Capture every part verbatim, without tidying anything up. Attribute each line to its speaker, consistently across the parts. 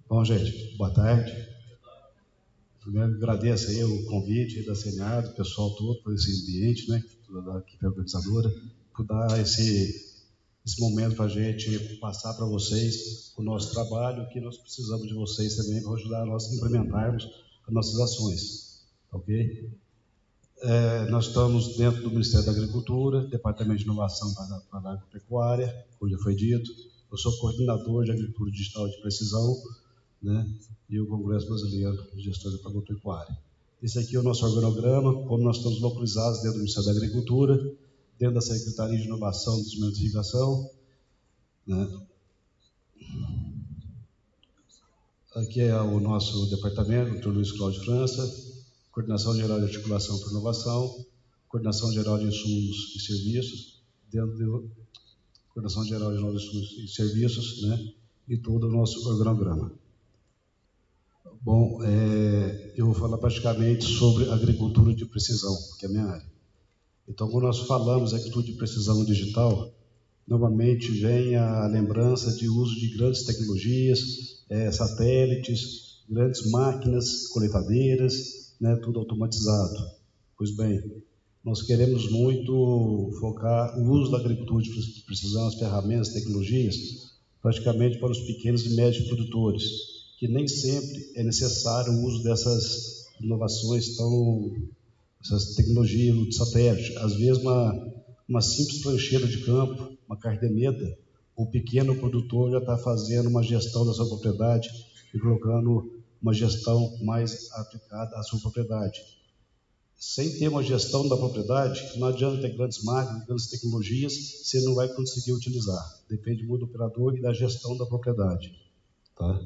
Speaker 1: Bom, gente, boa tarde. Primeiro, agradeço aí o convite aí da Senado, o pessoal todo, por esse ambiente, né, da equipe organizadora, por dar esse, esse momento para a gente passar para vocês o nosso trabalho, que nós precisamos de vocês também para ajudar nós a implementarmos as nossas ações, ok? É, nós estamos dentro do Ministério da Agricultura, Departamento de Inovação para, para a Agropecuária, como já foi dito. Eu sou coordenador de Agricultura Digital de Precisão, né, e o Congresso Brasileiro de Gestores da Agropecuária. Esse aqui é o nosso organograma, como nós estamos localizados dentro do Ministério da Agricultura, dentro da Secretaria de Inovação e Desmentificação, né. Aqui é o nosso departamento, doutor Luiz Cláudio França, Coordenação Geral de Articulação para Inovação, Coordenação Geral de Insumos e Serviços, dentro de Coordenação Geral de Novos Insumos e Serviços, né, e todo o nosso organograma. Bom, é, eu vou falar praticamente sobre agricultura de precisão, que é a minha área. Então, quando nós falamos agricultura de precisão digital, normalmente vem a lembrança de uso de grandes tecnologias, é, satélites, grandes máquinas coletadeiras, né, tudo automatizado. Pois bem, nós queremos muito focar o uso da agricultura de precisão, as ferramentas, tecnologias, praticamente para os pequenos e médios produtores, que nem sempre é necessário o uso dessas inovações, tão, essas tecnologias de satélite. Às vezes, uma, uma simples prancheira de campo, uma cardeneta, o pequeno produtor já está fazendo uma gestão da sua propriedade e colocando uma gestão mais aplicada à sua propriedade. Sem ter uma gestão da propriedade, não adianta ter grandes máquinas, grandes tecnologias, você não vai conseguir utilizar. Depende muito do operador e da gestão da propriedade. Tá?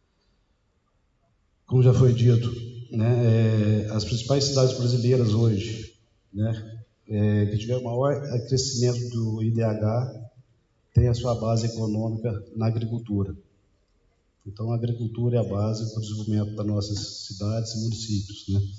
Speaker 1: Como já foi dito, né, é, as principais cidades brasileiras hoje, né, é, que tiveram maior crescimento do I D H, tem a sua base econômica na agricultura. Então, a agricultura é a base para o desenvolvimento das nossas cidades e municípios, né?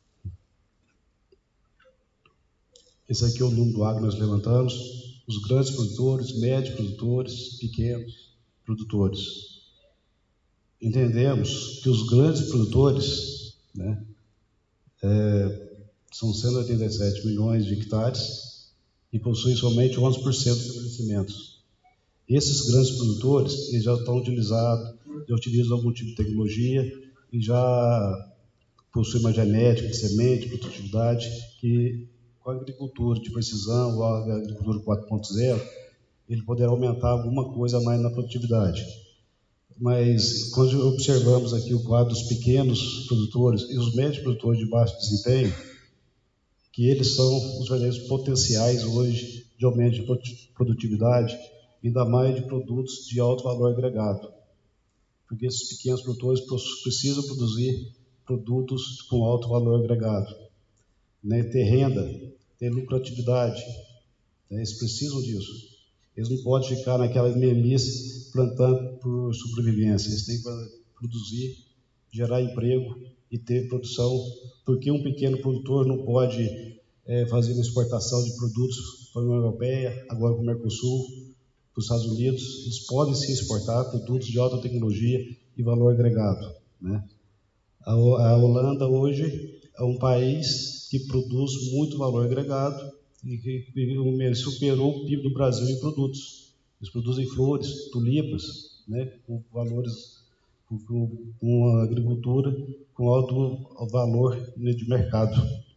Speaker 1: Esse aqui é o número do agro que nós levantamos, os grandes produtores, médios produtores, pequenos produtores. Entendemos que os grandes produtores, né, é, são cento e oitenta e sete milhões de hectares e possuem somente onze por cento dos estabelecimentos. Esses grandes produtores eles já estão utilizados, já utilizam algum tipo de tecnologia e já possuem uma genética de semente, produtividade, que com a agricultura de precisão ou a agricultura quatro ponto zero, ele poderá aumentar alguma coisa a mais na produtividade. Mas quando observamos aqui o quadro dos pequenos produtores e os médios produtores de baixo desempenho, que eles são os verdadeiros potenciais hoje de aumento de produtividade, ainda mais de produtos de alto valor agregado. Porque esses pequenos produtores precisam produzir produtos com alto valor agregado, né? Ter renda, ter lucratividade, né? Eles precisam disso. Eles não podem ficar naquela mesmice plantando por sobrevivência. Eles têm que produzir, gerar emprego e ter produção, porque um pequeno produtor não pode é, fazer uma exportação de produtos para a União Europeia, agora para o Mercosul, para os Estados Unidos. Eles podem sim exportar produtos de alta tecnologia e valor agregado, né? A, a Holanda hoje é um país que produz muito valor agregado e que superou o P I B do Brasil em produtos. Eles produzem flores, tulipas, né, com valores, com, com a agricultura com alto valor de mercado.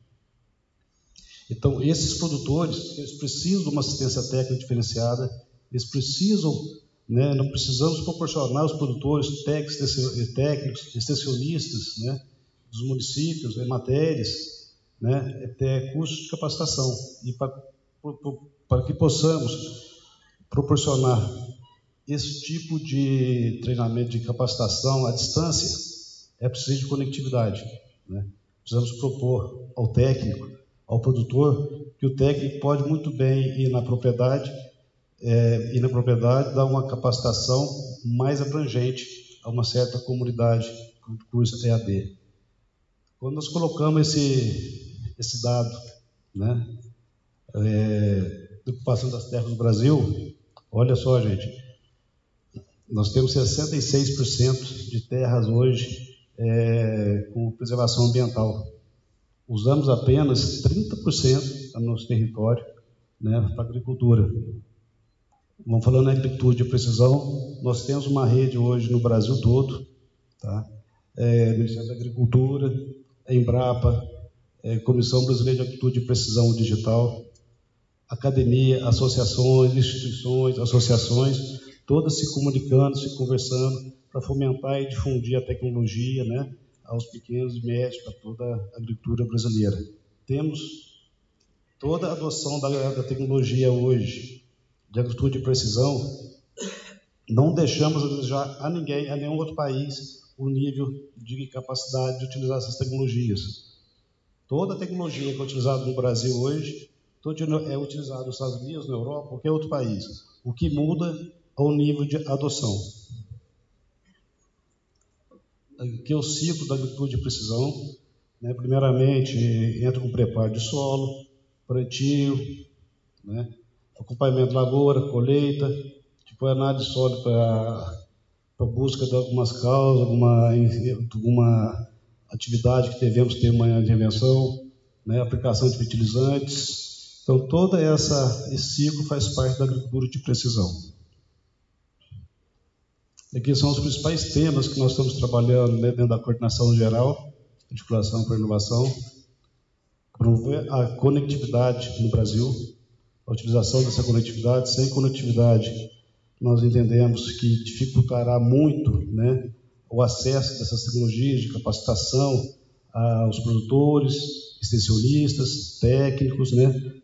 Speaker 1: Então, esses produtores, eles precisam de uma assistência técnica diferenciada, eles precisam, né, não precisamos proporcionar aos produtores técnicos, extensionistas, né, dos municípios, né, matérias, né, até cursos de capacitação, e para, para que possamos proporcionar esse tipo de treinamento de capacitação à distância, é preciso de conectividade, né? Precisamos propor ao técnico, ao produtor, que o técnico pode muito bem ir na propriedade, é, ir na propriedade, dar uma capacitação mais abrangente a uma certa comunidade do curso E A D. Quando nós colocamos esse, esse dado, né, é, de ocupação das terras do Brasil, olha só, gente, nós temos sessenta e seis por cento de terras hoje é, com preservação ambiental. Usamos apenas trinta por cento do nosso território, né, para agricultura. Vamos falando em agricultura de precisão, nós temos uma rede hoje no Brasil todo, tá? É, Ministério da Agricultura, Embrapa, é, Comissão Brasileira de Agricultura de Precisão Digital, academia, associações, instituições, associações, todas se comunicando, se conversando para fomentar e difundir a tecnologia, né, aos pequenos e médios, para toda a agricultura brasileira. Temos toda a adoção da, da tecnologia hoje, de agricultura de precisão, não deixamos a desejar a ninguém, a nenhum outro país, o nível de capacidade de utilizar essas tecnologias. Toda a tecnologia que é utilizada no Brasil hoje, é utilizada nos Estados Unidos, na Europa, qualquer outro país. O que muda é o nível de adoção. Aqui é o ciclo da agricultura de precisão, né? Primeiramente, entra com preparo de solo, plantio, né? Acompanhamento de lavoura, colheita, depois análise de solo para a busca de algumas causas, alguma, alguma atividade que devemos ter uma intervenção, né? Aplicação de fertilizantes. Então, todo essa, esse ciclo faz parte da agricultura de precisão. Aqui são os principais temas que nós estamos trabalhando, né, dentro da coordenação geral, articulação para a inovação, promover a conectividade no Brasil, a utilização dessa conectividade. Sem conectividade, nós entendemos que dificultará muito, né, o acesso dessas tecnologias de capacitação aos produtores, extensionistas, técnicos, né,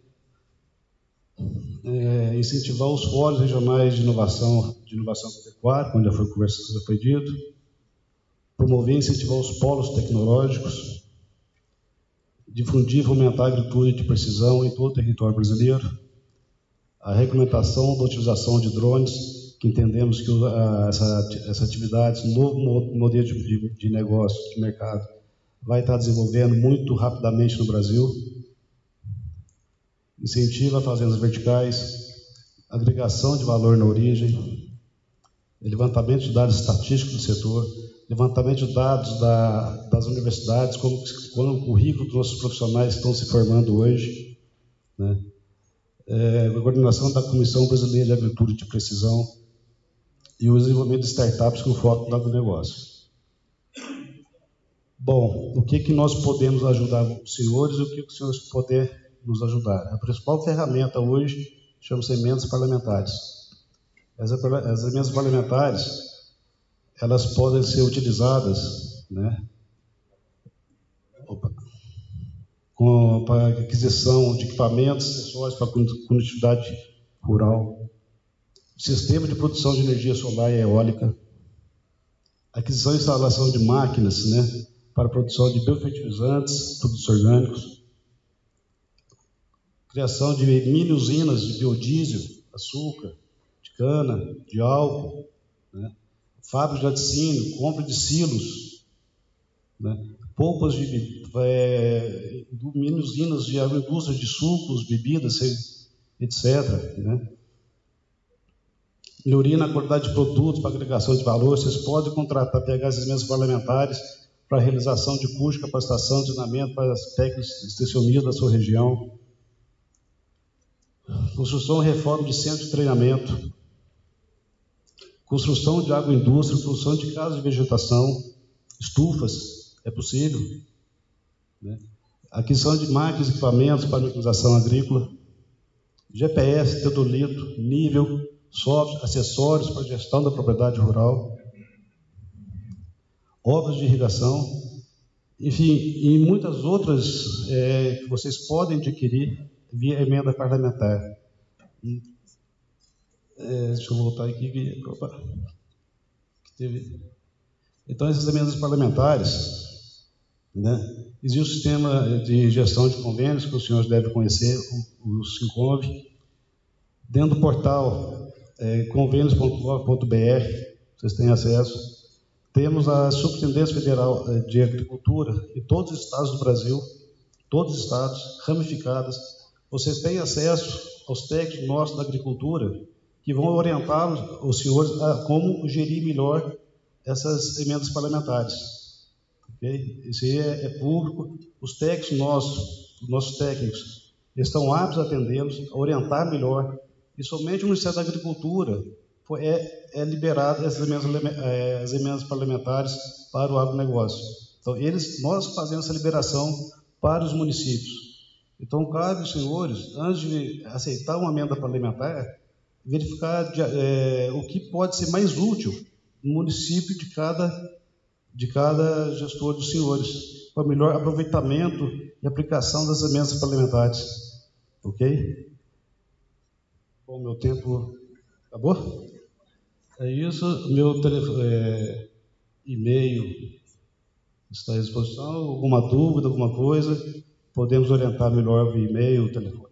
Speaker 1: é, incentivar os fóruns regionais de inovação, de inovação pecuária, como já foi conversado, já foi dito, promover e incentivar os polos tecnológicos, difundir e fomentar a agricultura de precisão em todo o território brasileiro, a regulamentação da utilização de drones, que entendemos que a, essa, essa atividade, esse novo modelo de, de, de negócio, de mercado, vai estar desenvolvendo muito rapidamente no Brasil. Incentiva fazendas verticais, agregação de valor na origem, levantamento de dados estatísticos do setor, levantamento de dados da, das universidades, como, como o currículo dos nossos profissionais estão se formando hoje, né? É, a coordenação da Comissão Brasileira de Agricultura de Precisão e o desenvolvimento de startups com foco no agronegócio. Bom, o que, que nós podemos ajudar os senhores e o que, que os senhores podem nos ajudar? A principal ferramenta hoje chama-se emendas parlamentares. As, as emendas parlamentares, elas podem ser utilizadas, né, opa, com, para aquisição de equipamentos, acessórios para a conectividade rural, sistema de produção de energia solar e eólica, aquisição e instalação de máquinas, né, para a produção de biofertilizantes, produtos orgânicos, criação de mini usinas de biodiesel, açúcar, de cana, de álcool, né, fábricas de laticínio, compra de silos, né, polpas de é, mini usinas de agroindústria de sucos, bebidas, etcétera, né. Melhoria na qualidade de produtos para agregação de valor. Vocês podem contratar, pegar essas emendas parlamentares para a realização de curso, capacitação, treinamento para as técnicos extensionistas da sua região. Construção e reforma de centro de treinamento. Construção de agroindústria, construção de casas de vegetação, estufas, é possível, né? Aquisição de máquinas e equipamentos para a mecanização agrícola. G P S, teodolito, nível, software, acessórios para a gestão da propriedade rural, obras de irrigação, enfim, e muitas outras é, que vocês podem adquirir via emenda parlamentar. É, deixa eu voltar aqui. Opa, que teve. Então, essas emendas parlamentares, né, existe um sistema de gestão de convênios que os senhores devem conhecer, o, o Sincov. Dentro do portal é, convênios ponto gov ponto br, vocês têm acesso. Temos a Superintendência Federal de Agricultura em todos os estados do Brasil, todos os estados, ramificadas. Vocês têm acesso aos técnicos nossos da agricultura, que vão orientar os, os senhores a como gerir melhor essas emendas parlamentares. Okay? Isso aí é, é público. Os técnicos nossos, os nossos técnicos, estão aptos a atendê-los, a orientar melhor. E somente o Ministério da Agricultura foi, é, é liberado essas emendas, é, as emendas parlamentares para o agronegócio. Então, eles, nós fazemos essa liberação para os municípios. Então, cabe aos senhores, antes de aceitar uma emenda parlamentar, verificar de, é, o que pode ser mais útil no município de cada, de cada gestor dos senhores, para melhor aproveitamento e aplicação das emendas parlamentares. Ok? Bom, meu tempo acabou? É isso, meu telefone, é, e-mail está à disposição. Alguma dúvida, alguma coisa, podemos orientar melhor via e-mail, telefone.